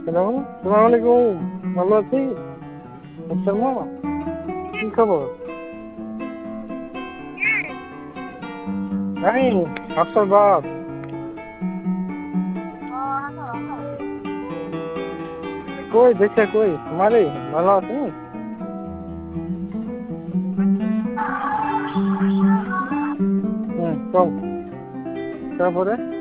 Hello, সালাম আলাইকুম। ভালো আছি। শর্মা, কি খবর? নাই, আপনার বাপ। কই দেখছে কই? মারে ভালো আছি। কম। তারপরে